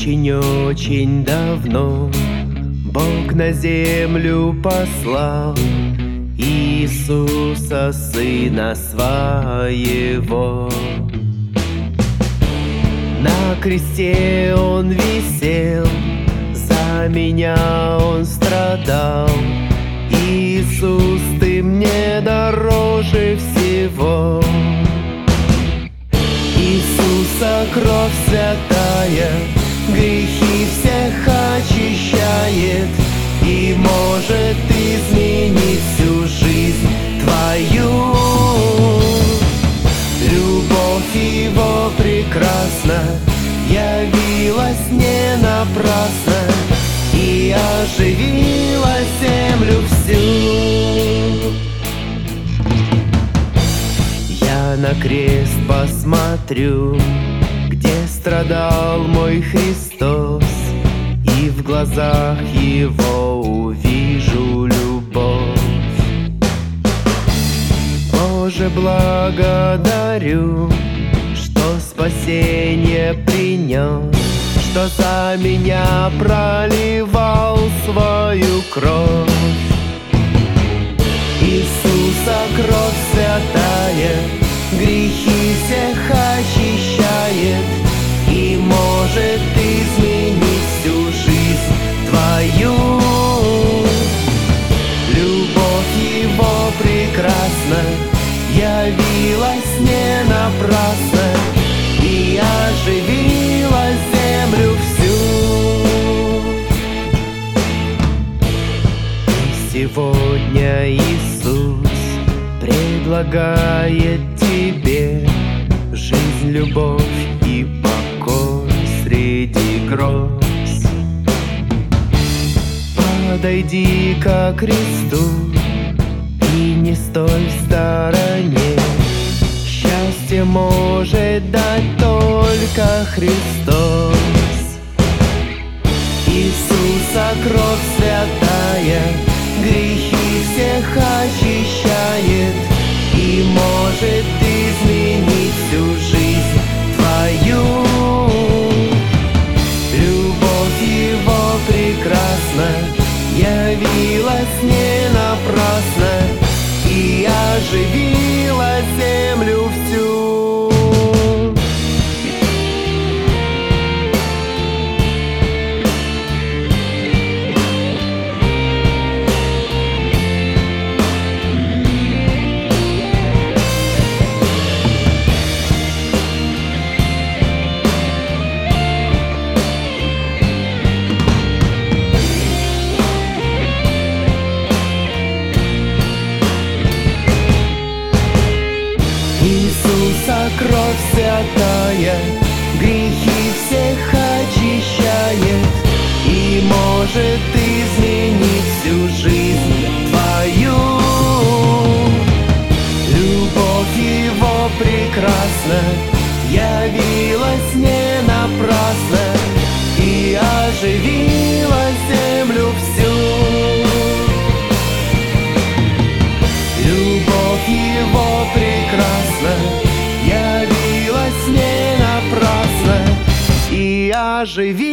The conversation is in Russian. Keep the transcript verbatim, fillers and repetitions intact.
Очень-очень давно Бог на землю послал Иисуса, Сына Своего. На кресте Он висел, за меня Он страдал. Иисус, Ты мне дороже всего. Иисуса кровь святая грехи всех очищает и может изменить всю жизнь твою. Любовь Его прекрасна, явилась не напрасно и оживила землю всю. Я на крест посмотрю, где страдал мой Христос, и в глазах Его увижу любовь. Боже, благодарю, что спасение принес, что за меня проливал свою кровь. Иисуса кровь святая грехи всех очищает и может изменить всю жизнь твою. Любовь Его прекрасна, явилась не напрасно и оживила землю всю. И сегодня Иисус предлагает тебе жизнь, любовь и покой среди гроз. Подойди ко кресту и не стой в стороне. Счастье может дать только Христос. Иисуса кровь святая грехи всех очищает и может изменить всю жизнь твою. Любовь Его прекрасна, явилась не напрасно и оживила землю всю. Иисуса кровь святая грехи всех очищает и может изменить всю жизнь твою. Любовь Его прекрасна, явилась не напрасно и оживила землю всю. Любовь Его прекрасна, явилась не напрасно и оживила